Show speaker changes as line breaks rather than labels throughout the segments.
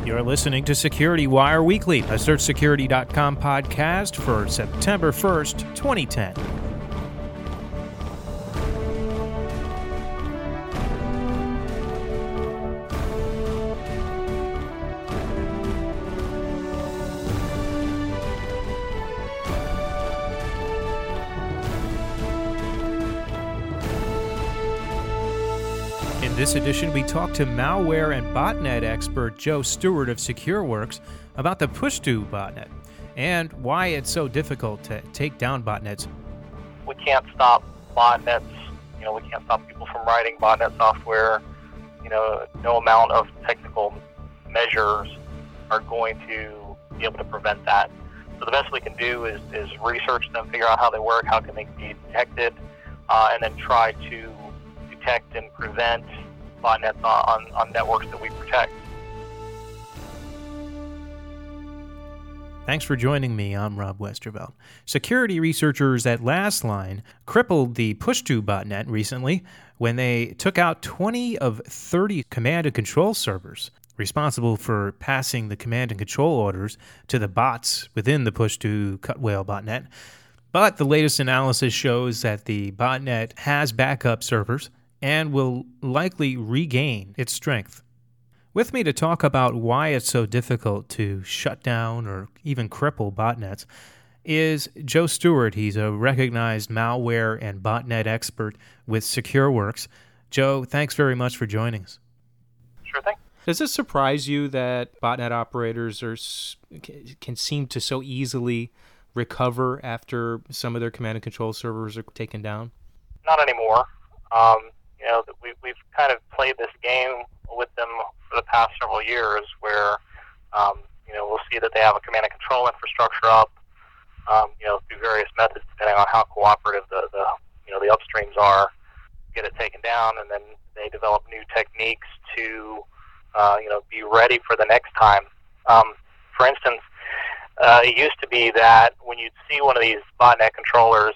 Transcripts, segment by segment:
You're listening to Security Wire Weekly, a SearchSecurity.com podcast for September 1st, 2010. In this edition, we talk to malware and botnet expert Joe Stewart of SecureWorks about the Pushto botnet and why it's so difficult to take down botnets.
We can't stop botnets. We can't stop people from writing botnet software. No amount of technical measures are going to be able to prevent that. So the best we can do is research them, figure out how they work, how can they be detected, and then try to detect and prevent botnets on networks that we protect.
Thanks for joining me. I'm Rob Westervelt. Security researchers at Lastline crippled the Pushto botnet recently when they took out 20 of 30 command and control servers responsible for passing the command and control orders to the bots within the Pushto Cutwhale botnet. But the latest analysis shows that the botnet has backup servers and will likely regain its strength. With me to talk about why it's so difficult to shut down or even cripple botnets is Joe Stewart. He's a recognized malware and botnet expert with SecureWorks. Joe, thanks very much for joining us.
Sure thing.
Does it surprise you that botnet operators can seem to so easily recover after some of their command and control servers are taken down?
Not anymore. We've kind of played this game with them for the past several years where, we'll see that they have a command and control infrastructure up, through various methods depending on how cooperative the upstreams are, get it taken down, and then they develop new techniques to, be ready for the next time. For instance, it used to be that when you'd see one of these botnet controllers,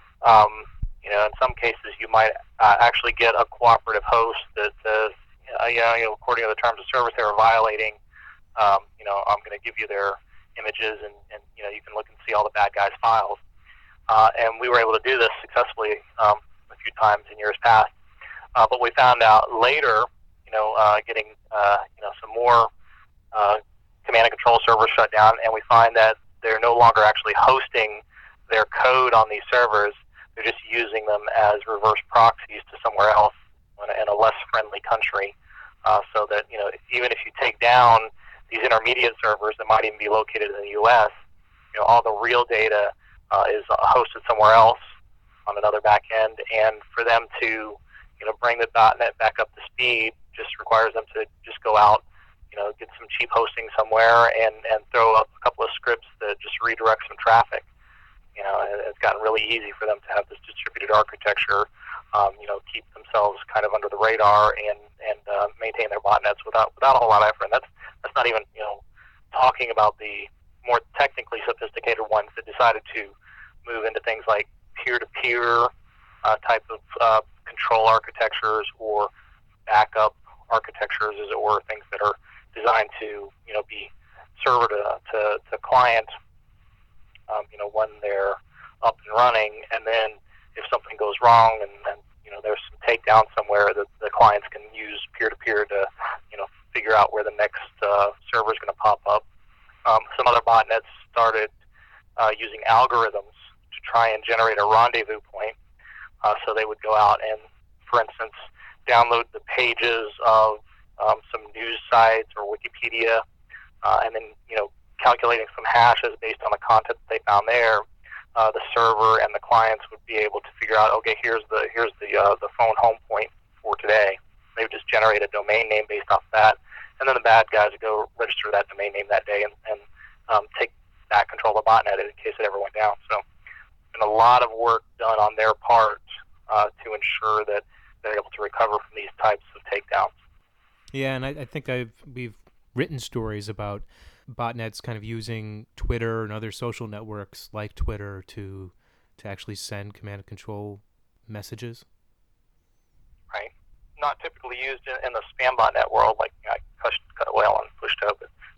in some cases you might actually get a cooperative host that says, according to the terms of service they were violating, I'm going to give you their images and you can look and see all the bad guys' files. And we were able to do this successfully a few times in years past. But we found out later, getting some more command and control servers shut down, and we find that they're no longer actually hosting their code on these servers. They're just using them as reverse proxies to somewhere else in a less friendly country, so that even if you take down these intermediate servers that might even be located in the U.S., all the real data is hosted somewhere else on another back end, and for them to bring the .NET back up to speed just requires them to just go out, get some cheap hosting somewhere and throw up a couple of scripts that just redirect some traffic. It's gotten really easy for them to have this distributed architecture, keep themselves kind of under the radar and maintain their botnets without a whole lot of effort. And that's not even, talking about the more technically sophisticated ones that decided to move into things like peer-to-peer type of control architectures or backup architectures, as it were, things that are designed to, be server to client, when they're up and running, and then if something goes wrong and there's some takedown somewhere, the clients can use peer-to-peer to, figure out where the next server is going to pop up. Some other botnets started using algorithms to try and generate a rendezvous point. So they would go out and, for instance, download the pages of some news sites or Wikipedia, and then, calculating some hashes based on the content that they found there, the server and the clients would be able to figure out, okay, here's the phone home point for today. They would just generate a domain name based off that, and then the bad guys would go register that domain name that day and take back control of the botnet in case it ever went down. So, been a lot of work done on their part to ensure that they're able to recover from these types of takedowns.
Yeah, and I think we've written stories about botnets kind of using Twitter and other social networks like Twitter to actually send command and control messages.
Right. Not typically used in the spam botnet world, like Cutwhale and Pushto, but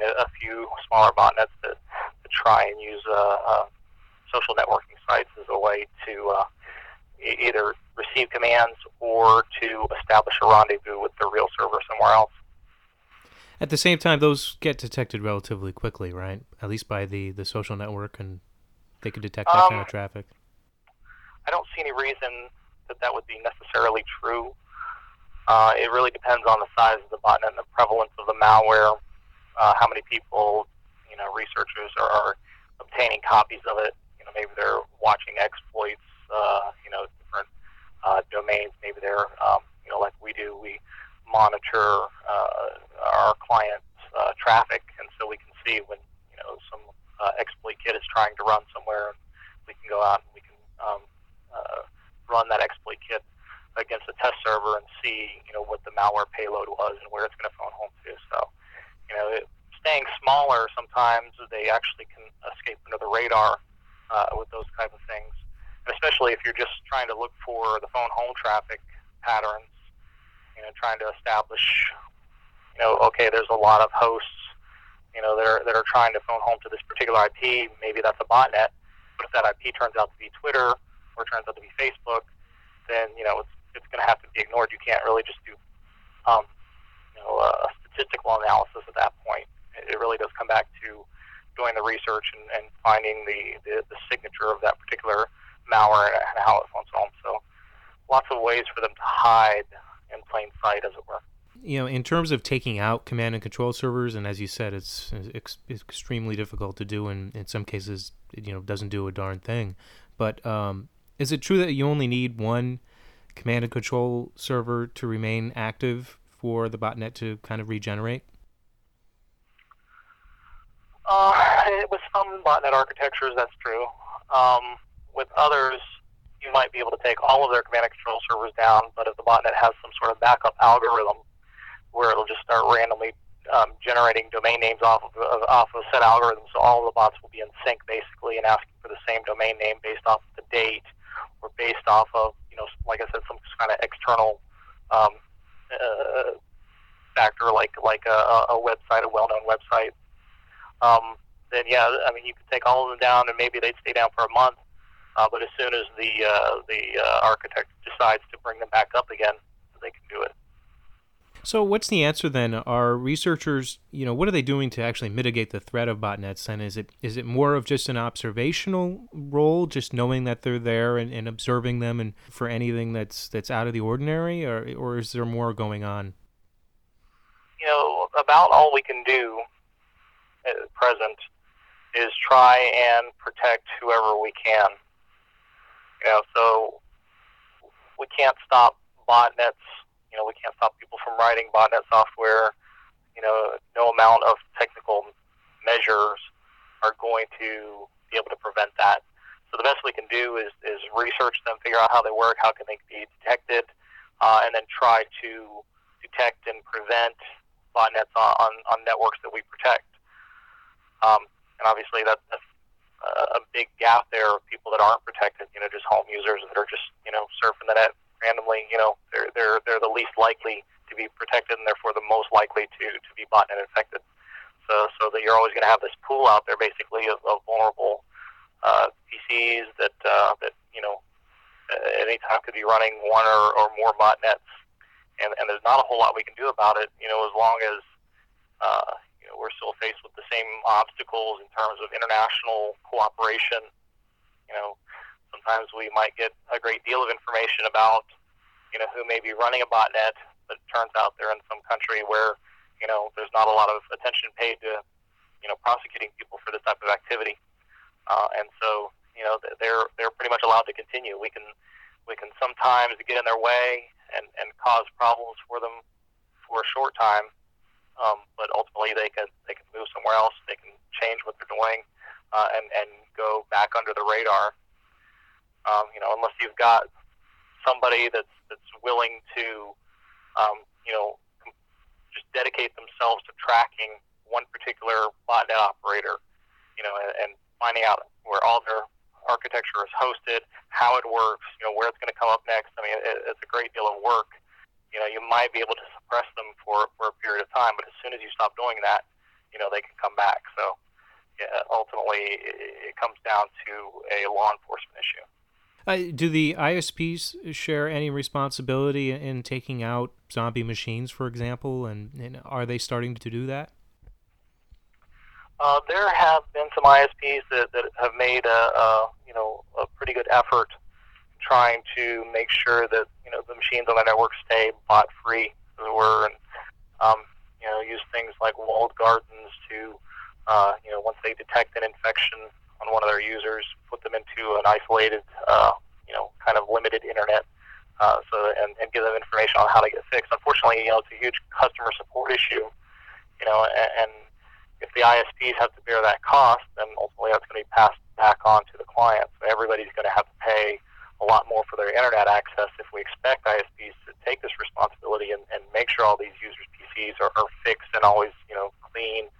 a few smaller botnets that try and use social networking sites as a way to either receive commands or to establish a rendezvous with the real server somewhere else.
At the same time, those get detected relatively quickly, right? At least by the social network, and they could detect that kind of traffic.
I don't see any reason that would be necessarily true. It really depends on the size of the botnet and the prevalence of the malware, how many people, researchers are obtaining copies of it. Maybe they're watching exploits, different domains. Maybe they're, like we do, we monitor our clients' traffic, and so we can see when, some exploit kit is trying to run somewhere, and we can go out and we can run that exploit kit against a test server and see, what the malware payload was and where it's going to phone home to. So, staying smaller, sometimes they actually can escape under the radar with those type of things. And especially if you're just trying to look for the phone home traffic patterns, trying to establish, okay, there's a lot of hosts, that are trying to phone home to this particular IP. Maybe that's a botnet, but if that IP turns out to be Twitter or turns out to be Facebook, then it's going to have to be ignored. You can't really just do a statistical analysis at that point. It really does come back to doing the research and finding the signature of that particular malware and how it phones home. So lots of ways for them to hide in plain sight, as it were.
In terms of taking out command and control servers, and as you said, it's extremely difficult to do, and in some cases, it doesn't do a darn thing. But is it true that you only need one command and control server to remain active for the botnet to kind of regenerate?
With some botnet architectures, that's true. With others, you might be able to take all of their command and control servers down, but if the botnet has some sort of backup algorithm where it'll just start randomly generating domain names off of said algorithm, so all of the bots will be in sync basically and asking for the same domain name based off of the date or based off of, like I said, some kind of external factor like a website, a well-known website. Then yeah, you could take all of them down and maybe they'd stay down for a month. But as soon as the architect decides to bring them back up again, they can do it.
So what's the answer then? Are researchers, what are they doing to actually mitigate the threat of botnets? And is it more of just an observational role, just knowing that they're there and observing them and for anything that's out of the ordinary, or is there more going on?
About all we can do at present is try and protect whoever we can. So we can't stop botnets. We can't stop people from writing botnet software. No amount of technical measures are going to be able to prevent that. So the best we can do is research them, figure out how they work, how can they be detected, and then try to detect and prevent botnets on networks that we protect. And obviously that's a big gap there of people that aren't protected, just home users that are just, surfing the net randomly. They're the least likely to be protected and therefore the most likely to be botnet infected. So that you're always going to have this pool out there basically of vulnerable PCs that at any time could be running one or more botnets. And there's not a whole lot we can do about it, as long as we're still faced with the same obstacles in terms of international cooperation. Sometimes we might get a great deal of information about, who may be running a botnet, but it turns out they're in some country where, there's not a lot of attention paid to, prosecuting people for this type of activity. And so, they're pretty much allowed to continue. We can sometimes get in their way and cause problems for them for a short time. But ultimately they can move somewhere else. They can change what they're doing, and go back under the radar. Unless you've got somebody that's willing to, just dedicate themselves to tracking one particular botnet operator, and finding out where all their architecture is hosted, how it works, where it's going to come up next. It's a great deal of work. You might be able to suppress them for a period of time, but as soon as you stop doing that, they can come back. So yeah, ultimately, it comes down to a law enforcement issue.
Do the ISPs share any responsibility in taking out zombie machines, for example, and are they starting to do that?
There have been some ISPs that have made a pretty good effort trying to make sure that the machines on the network stay bot free, as it were, and use things like walled gardens to once they detect an infection on one of their users, put them into an isolated kind of limited internet, and give them information on how to get fixed. Unfortunately, it's a huge customer support issue, and if the ISPs have to bear that cost, then ultimately that's going to be passed back on to the client. So everybody's going to have to pay a lot more for their internet access if we expect ISPs to take this responsibility and make sure all these users' PCs are fixed and always, clean.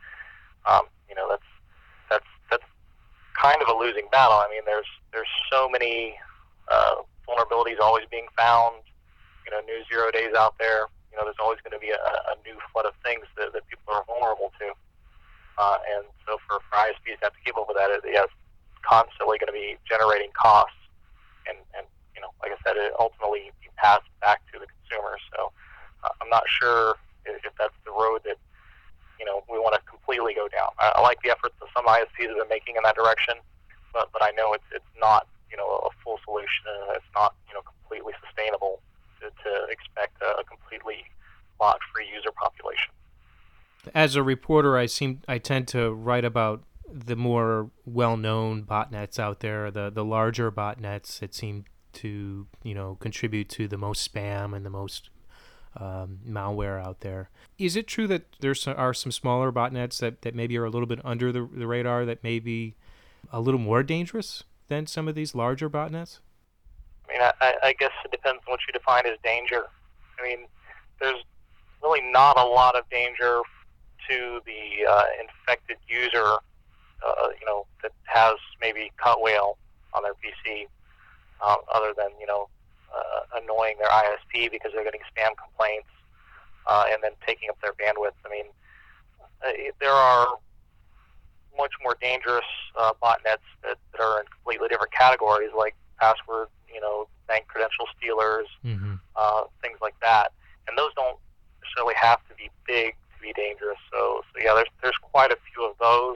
That's kind of a losing battle. I mean, there's so many vulnerabilities always being found. New 0 days out there. There's always going to be a new flood of things that people are vulnerable to. And so for ISPs to have to keep up with that, it's constantly going to be generating costs. And like I said, it ultimately be passed back to the consumer. So I'm not sure if that's the road that, we want to completely go down. I like the efforts that some ISPs have been making in that direction, but I know it's not, a full solution, and it's not, completely sustainable to expect a completely bot-free user population.
As a reporter, I tend to write about the more well-known botnets out there, the larger botnets that seem to contribute to the most spam and the most malware out there. Is it true that there are some smaller botnets that maybe are a little bit under the radar that may be a little more dangerous than some of these larger botnets?
I mean, I guess it depends on what you define as danger. I mean, there's really not a lot of danger to the infected user, that has maybe Cutwhale on their PC, other than, annoying their ISP because they're getting spam complaints, and then taking up their bandwidth. I mean, there are much more dangerous botnets that are in completely different categories, like password, bank credential stealers, things like that. And those don't necessarily have to be big to be dangerous. So yeah, there's quite a few of those,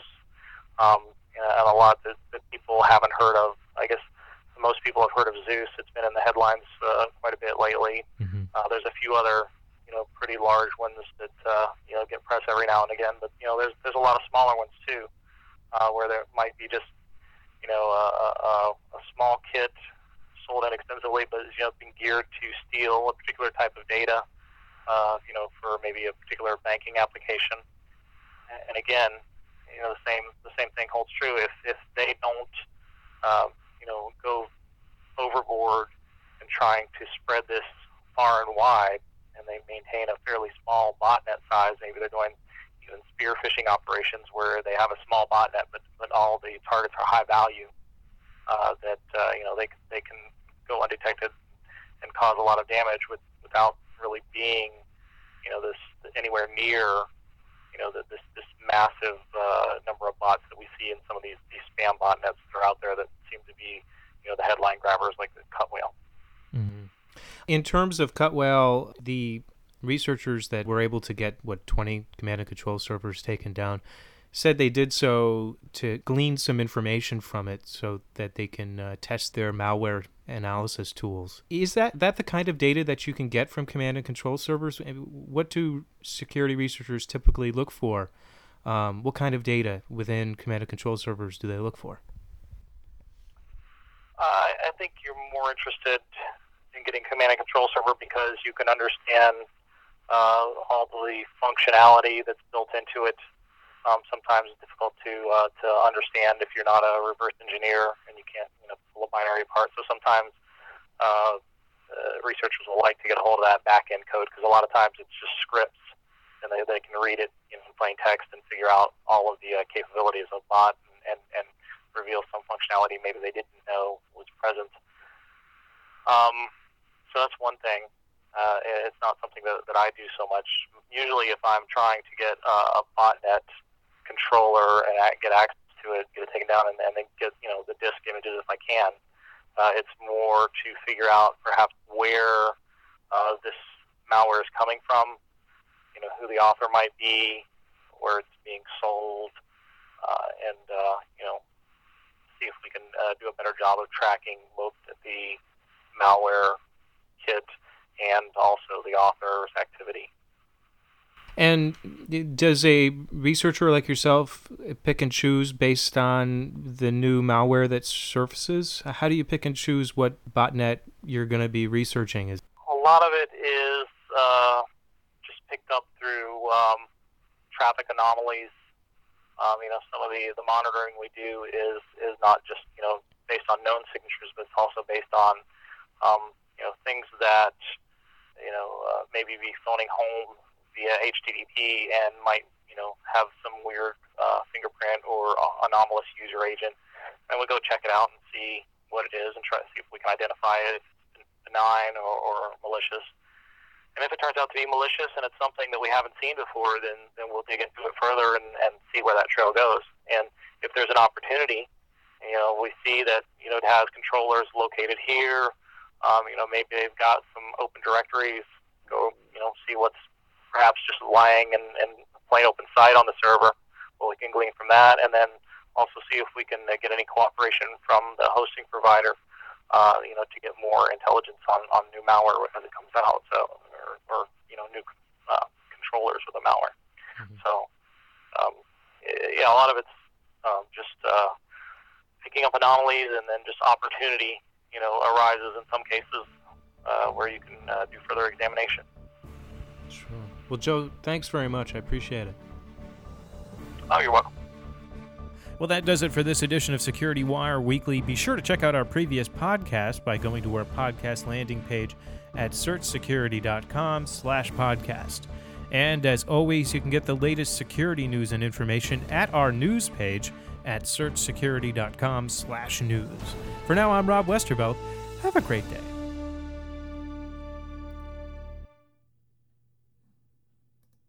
and a lot that people haven't heard of. I guess most people have heard of Zeus. It's been in the headlines quite a bit lately. There's a few other, pretty large ones that get press every now and again. But there's a lot of smaller ones too, where there might be just a small kit sold inexpensively, but is being geared to steal a particular type of data, for maybe a particular banking application. And again, the same thing holds true. If they don't, go overboard in trying to spread this far and wide, and they maintain a fairly small botnet size, maybe they're doing even spear phishing operations where they have a small botnet, but all the targets are high value, that they can go undetected and cause a lot of damage without really being this anywhere near this massive number of bots that we see in some of these spam botnets that are out there that seem to be the headline grabbers like the Cutwhale.
Mm-hmm. In terms of Cutwhale, the researchers that were able to get 20 command and control servers taken down said they did so to glean some information from it so that they can test their malware analysis tools. Is that the kind of data that you can get from command and control servers? What do security researchers typically look for? What kind of data within command and control servers do they look for?
I think you're more interested in getting command and control server because you can understand all the functionality that's built into it. Sometimes it's difficult to understand if you're not a reverse engineer and you can't pull a binary apart. So sometimes researchers will like to get a hold of that back-end code because a lot of times it's just scripts and they can read it in plain text and figure out all of the capabilities of a bot and reveal some functionality maybe they didn't know was present. So that's one thing. It's not something that I do so much. Usually if I'm trying to get a botnet controller and get access to it, get it taken down, and then get the disk images if I can. It's more to figure out perhaps where this malware is coming from, who the author might be, where it's being sold, and see if we can do a better job of tracking both the malware kit and also the author's activity.
And does a researcher like yourself pick and choose based on the new malware that surfaces? How do you pick and choose what botnet you're going to be researching?
A lot of it is just picked up through traffic anomalies. Some of the monitoring we do is not just based on known signatures, but it's also based on things that maybe be phoning home via HTTP and might have some weird fingerprint or anomalous user agent, and we go check it out and see what it is and try to see if we can identify it, if it's benign or malicious. And if it turns out to be malicious and it's something that we haven't seen before, then we'll dig into it further and see where that trail goes. And if there's an opportunity, we see that it has controllers located here. Maybe they've got some open directories. Go see what's perhaps just lying and plain open site on the server. Well, we can glean from that, and then also see if we can get any cooperation from the hosting provider. To get more intelligence on new malware as it comes out, or new controllers with the malware. Mm-hmm. So, a lot of it's just picking up anomalies, and then just opportunity, arises in some cases where you can do further examination.
Sure. Well, Joe, thanks very much. I appreciate it.
Oh, you're welcome.
Well, that does it for this edition of Security Wire Weekly. Be sure to check out our previous podcast by going to our podcast landing page at searchsecurity.com/podcast. And as always, you can get the latest security news and information at our news page at searchsecurity.com/news. For now, I'm Rob Westervelt. Have a great day.